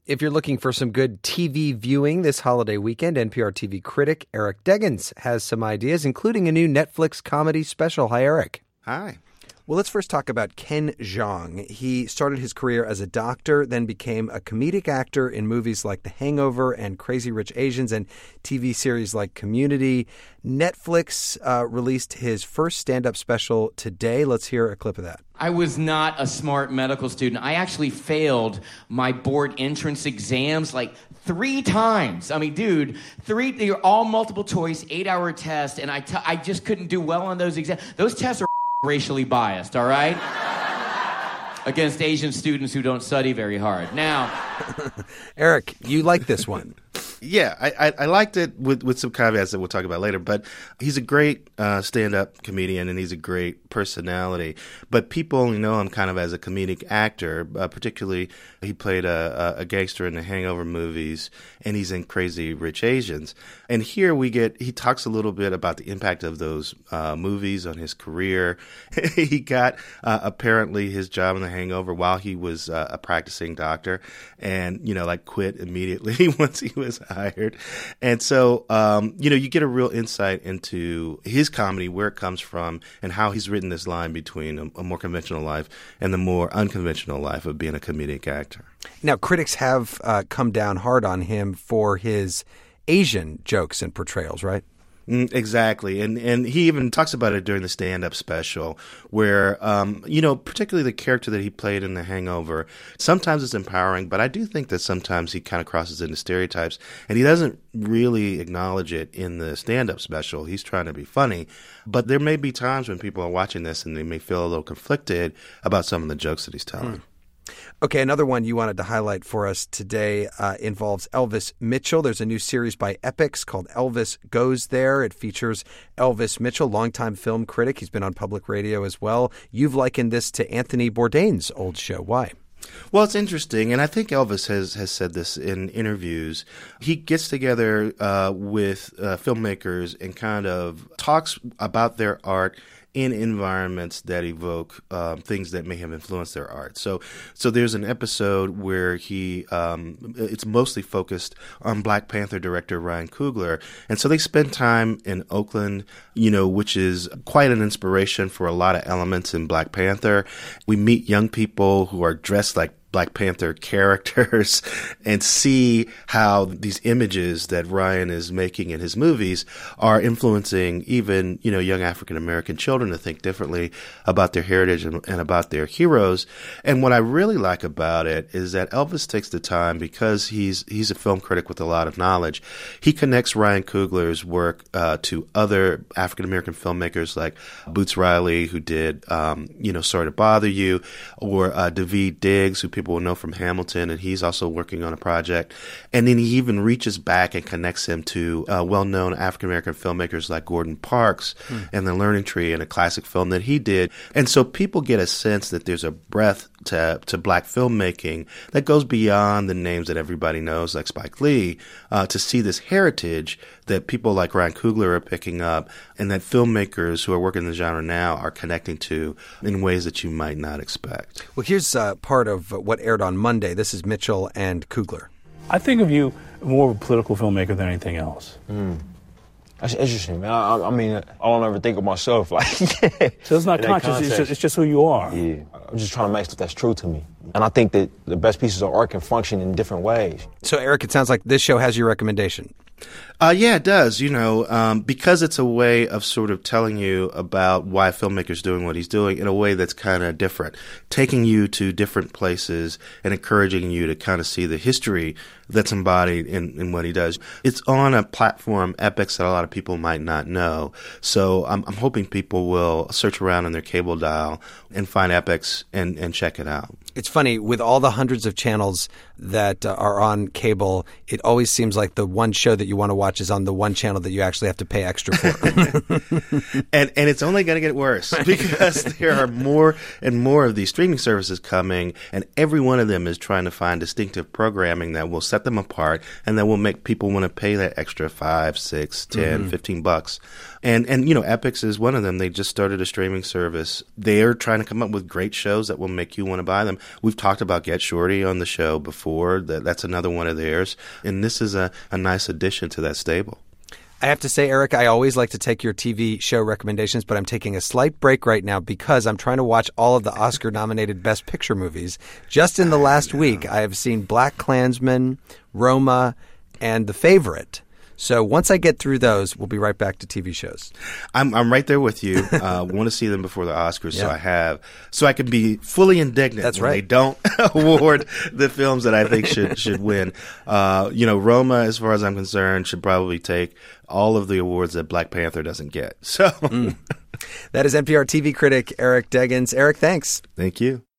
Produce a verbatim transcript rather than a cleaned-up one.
If you're looking for some good T V viewing this holiday weekend, N P R T V critic Eric Deggans has some ideas, including a new Netflix comedy special. Hi, Eric. Hi. Well, let's first talk about Ken Jeong. He started his career as a doctor, then became a comedic actor in movies like The Hangover and Crazy Rich Asians and T V series like Community. Netflix uh, released his first stand-up special today. Let's hear a clip of that. I was not a smart medical student. I actually failed my board entrance exams like three times. I mean, dude, three, they're all multiple choice, eight-hour tests, and I, t- I just couldn't do well on those exams. Those tests are racially biased, all right? Against Asian students who don't study very hard. Now, Eric, you like this one. Yeah, I, I, I liked it with, with some caveats that we'll talk about later, but he's a great uh, stand-up comedian and he's a great personality. But people only know him kind of as a comedic actor, uh, particularly he played a, a gangster in the Hangover movies and he's in Crazy Rich Asians. And here we get, he talks a little bit about the impact of those uh, movies on his career. He got uh, apparently his job in the Hangover while he was uh, a practicing doctor and, you know, like quit immediately once he was hired. And so, um, you know, you get a real insight into his comedy, where it comes from, and how he's written this line between a, a more conventional life and the more unconventional life of being a comedic actor. Now, critics have uh, come down hard on him for his Asian jokes and portrayals, right? Mm, exactly. And and he even talks about it during the stand-up special where, um, you know, particularly the character that he played in The Hangover, sometimes it's empowering, but I do think that sometimes he kind of crosses into stereotypes, and he doesn't really acknowledge it in the stand-up special. He's trying to be funny, but there may be times when people are watching this and they may feel a little conflicted about some of the jokes that he's telling. Mm. Okay, another one you wanted to highlight for us today uh, involves Elvis Mitchell. There's a new series by Epix called Elvis Goes There. It features Elvis Mitchell, longtime film critic. He's been on public radio as well. You've likened this to Anthony Bourdain's old show. Why? Well, it's interesting, and I think Elvis has, has said this in interviews. He gets together uh, with uh, filmmakers and kind of talks about their art in environments that evoke um, things that may have influenced their art. So, so there's an episode where he, um, it's mostly focused on Black Panther director Ryan Coogler, and so they spend time in Oakland, you know, which is quite an inspiration for a lot of elements in Black Panther. We meet young people who are dressed like Black Panther characters and see how these images that Ryan is making in his movies are influencing even, you know, young African American children to think differently about their heritage and, and about their heroes. And what I really like about it is that Elvis takes the time, because he's he's a film critic with a lot of knowledge. He connects Ryan Coogler's work uh, to other African American filmmakers like Boots Riley, who did, um, you know, Sorry to Bother You, or uh, Daveed Diggs, who people will know from Hamilton, and he's also working on a project. And then he even reaches back and connects him to uh, well-known African-American filmmakers like Gordon Parks hmm. and The Learning Tree, and a classic film that he did. And so people get a sense that there's a breadth to, to Black filmmaking that goes beyond the names that everybody knows, like Spike Lee, uh, to see this heritage that people like Ryan Coogler are picking up, and that filmmakers who are working in the genre now are connecting to in ways that you might not expect. Well, here's uh, part of what aired on Monday. This is Mitchell and Coogler. I think of you more of a political filmmaker than anything else. Mm. That's interesting, man. I, I mean, I don't ever think of myself like yeah. So it's not conscious, it's just, it's just who you are. Yeah. I'm just trying to make stuff that's true to me. And I think that the best pieces of art can function in different ways. So, Eric, it sounds like this show has your recommendation. Uh, yeah, it does. You know, um, because it's a way of sort of telling you about why a filmmaker's doing what he's doing in a way that's kind of different, taking you to different places and encouraging you to kind of see the history that's embodied in, in what he does. It's on a platform, Epix, that a lot of people might not know. So I'm, I'm hoping people will search around on their cable dial and find Epix and, and check it out. It's funny, with all the hundreds of channels that uh, are on cable, it always seems like the one show that you want to watch watch is on the one channel that you actually have to pay extra for. and and it's only going to get worse because there are more and more of these streaming services coming, and every one of them is trying to find distinctive programming that will set them apart and that will make people want to pay that extra five, six, ten, mm-hmm. fifteen bucks. And and you know, Epix is one of them. They just started a streaming service. They're trying to come up with great shows that will make you want to buy them. We've talked about Get Shorty on the show before. That that's another one of theirs, and this is a, a nice addition to that stable. I have to say, Eric, I always like to take your T V show recommendations, but I'm taking a slight break right now because I'm trying to watch all of the Oscar-nominated Best Picture movies. Just in the last week, I have seen Black Klansman, Roma, and The Favorite. So once I get through those, we'll be right back to T V shows. I'm I'm right there with you. Uh, want to see them before the Oscars, yeah. so I have, so I can be fully indignant That's when right. they don't award the films that I think should should win. Uh, you know, Roma, as far as I'm concerned, should probably take all of the awards that Black Panther doesn't get. So mm. That is N P R T V critic Eric Deggans. Eric, thanks. Thank you.